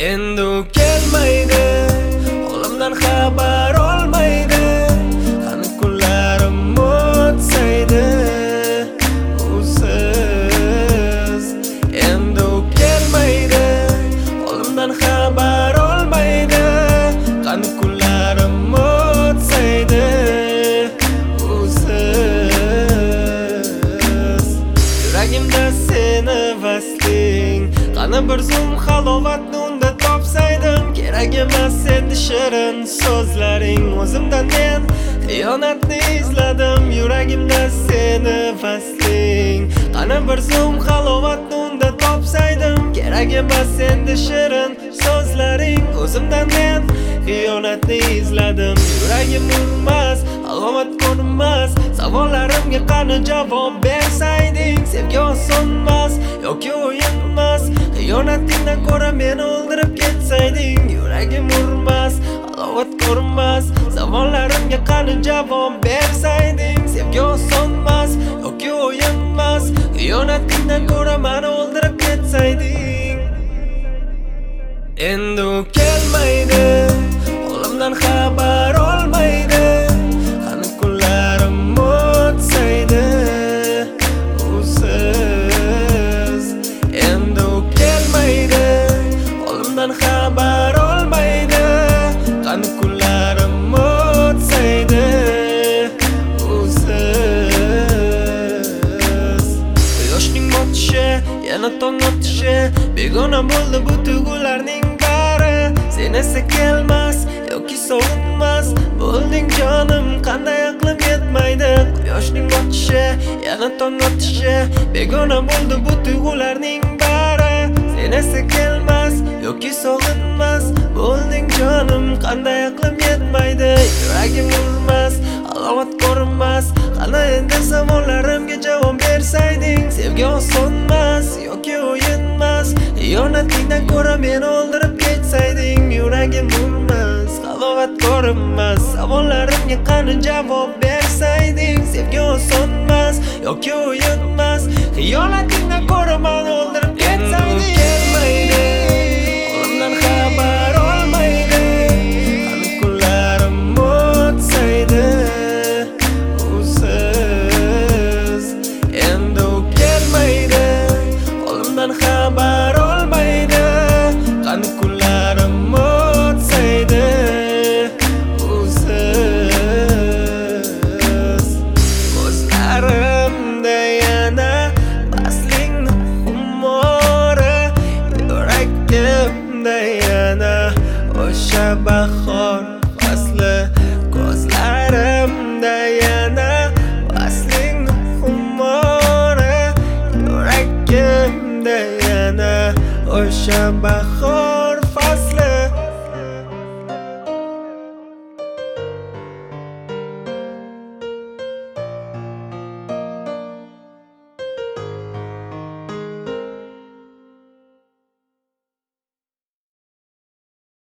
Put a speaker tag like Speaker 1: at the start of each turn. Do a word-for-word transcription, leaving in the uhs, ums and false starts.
Speaker 1: Endi u kelmaydi, olamdan xabar olmaydi. Qani kunlarim o'tsaydi usiz. Endi u kelmaydi, olamdan xabar olmaydi. Qani kunlarim o'tsaydi usiz. Yuragimda seni vasling, qani bir zum halovatni unda topsaydim. Kerak emas endi shirin so'zlaring, o'zimdan men xiyonatni izladim. Yuragimda seni vasling, qani bir zum halovatni unda topsaydim. Kerak emas endi shirin so'zlaring, o'zimdan men xiyonatni izladim. Yuragim urmas, halovat ko'rmas, savollarimga qani javob bersayding. Sevgi osonmas yoki o'yinmas, xiyonatingdan ko'ra meni o'ldirib ketsayding. Yuragim urmas, halovat ko'rmas, savollarimga qani javob bersayding. Sevgi osonmas yoki o'yinmas, xiyonatingdan ko'ra meni o'ldirib ketsayding. Endi u kelmaydi, olamdan xabar olmaydi. Qani kunlarim o'tsaydi usiz. Endi u kelmaydi, olamdan xabar olmaydi. Qani kunlarim o'tsaydi usiz. Quyoshning botishi, yana tong otishi, begona bo'ldi bu tuyg'ularning bari. Sen esa kelmas yoki sog'inmas bo'lding jonim, qanday aqlim yetmaydi. Quyoshning botishi, yana tong otishi, begona bo'ldi bu tuyg'ularning bari. Sen esa kelmas yoki sog'inmas bo'lding jonim, qanday aqlim yetmaydi. Yuragim urmas, halovat ko'rmas, qani endi savollarimga javob bersayding. Sevgi osonmas yoki o'yinmas, xiyonatingdan ko'ra meni o'ldirib ketsayding. Yuragim urmas, halovat ko'rmas, savollarimga qani javob bersayding. Sevgi osonmas yoki o'yinmas, xiyonatingdan ko'ra meni o'ldirib ketsayding. Kelmaydi, olamdan xabar olmaydi. Qani kunlarim o'tsaydi usiz. Endi u kelmaydi, olamdan xabar olmaydi. Qani kunlarim o'tsaydi usiz. Ko'zlarimda yana vaslingni xumori, yuragimda yana o'sha bahor fasli. Ko'zlarimda yana vaslingni xumori, yuragimda yana o'sha bahor